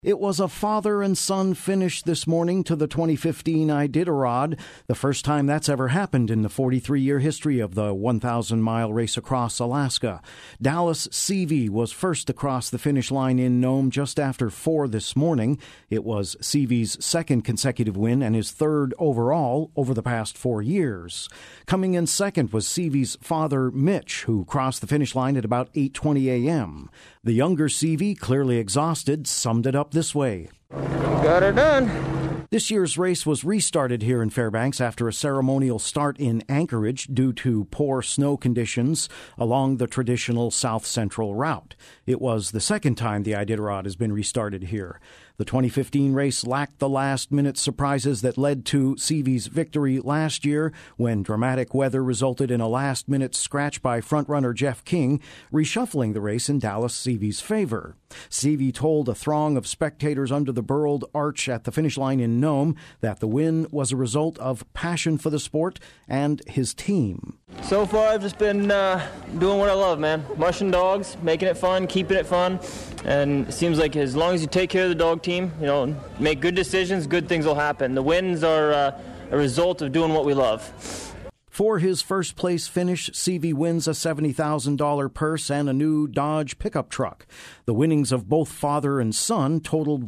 It was a father and son finish this morning to the 2015 Iditarod, the first time that's ever happened in the 43-year history of the 1,000-mile race across Alaska. Dallas Seavey was first across the finish line in Nome just after 4 this morning. It was Seavey's second consecutive win and his third overall over the past 4 years. Coming in second was Seavey's father, Mitch, who crossed the finish line at about 8:20 a.m. The younger Seavey, clearly exhausted, summed it up this way. Got her done. This year's race was restarted here in Fairbanks after a ceremonial start in Anchorage due to poor snow conditions along the traditional south-central route. It was the second time the Iditarod has been restarted here. The 2015 race lacked the last-minute surprises that led to Seavey's victory last year when dramatic weather resulted in a last-minute scratch by frontrunner Jeff King, reshuffling the race in Dallas Seavey's favor. Seavey told a throng of spectators under the burled arch at the finish line in Nome that the win was a result of passion for the sport and his team. So far, I've just been doing what I love, man. Mushing dogs, making it fun, keeping it fun. And it seems like as long as you take care of the dog team, make good decisions, good things will happen. The wins are a result of doing what we love. For his first-place finish, Seavey wins a $70,000 purse and a new Dodge pickup truck. The winnings of both father and son totaled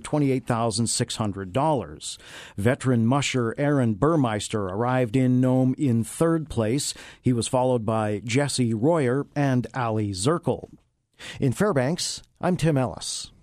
$128,600. Veteran musher Aaron Burmeister arrived in Nome in third place. He was followed by Jesse Royer and Ali Zirkle. In Fairbanks, I'm Tim Ellis.